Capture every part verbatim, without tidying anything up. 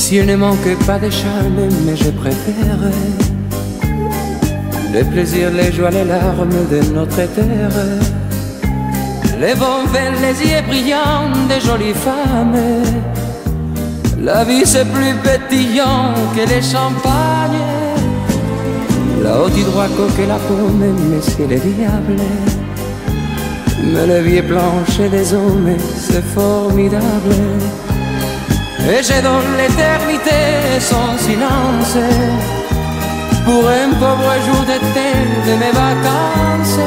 S'il ne manque pas de charme, mais je préfère les plaisirs, les joies, les larmes de notre terre, les bons vins, les yeux brillants des jolies femmes. La vie c'est plus pétillant que les champagnes. Là-haut du droit coque la pomme, mais c'est le diable. Mais le vieux plancher des hommes, c'est formidable. Et je donne l'éternité son silence pour un pauvre jour d'été de mes vacances.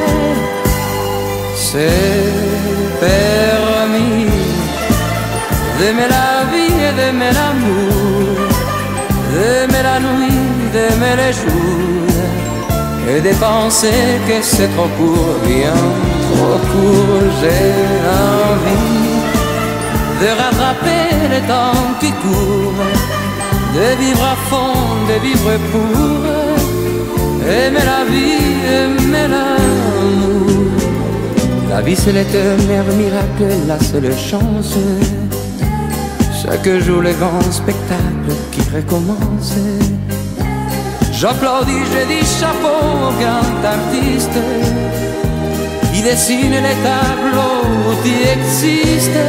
C'est permis d'aimer la vie et d'aimer l'amour, d'aimer la nuit, d'aimer les jours, et de penser que c'est trop court, bien trop court. J'ai envie de rattraper le temps qui court, de vivre à fond, de vivre pour aimer la vie, aimer l'amour. La vie c'est l'éternel miracle, la seule chance. Chaque jour le grand spectacle qui recommence. J'applaudis, je dis chapeau au grand artiste qui dessine les tableaux qui existent.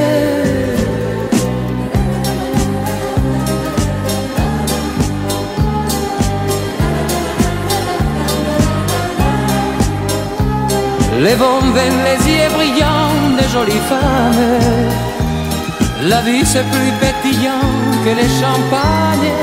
Les bons vins, les yeux brillants des jolies femmes. La vie c'est plus pétillant que les champagnes.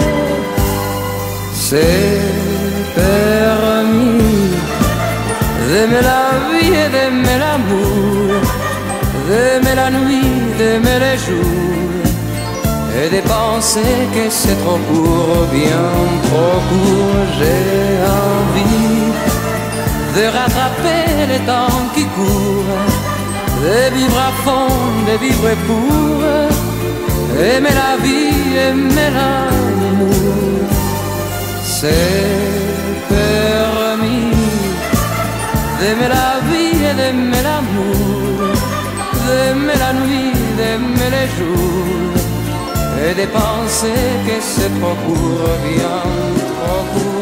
C'est permis d'aimer la vie et d'aimer l'amour, d'aimer la nuit, d'aimer les jours, et de penser que c'est trop court, bien trop court. J'ai envie de rattraper le temps qui court, de vivre à fond, de vivre pour aimer la vie, aimer l'amour. C'est permis d'aimer la vie et d'aimer l'amour, d'aimer la nuit, d'aimer les jours, et de penser que c'est trop court, bien trop court.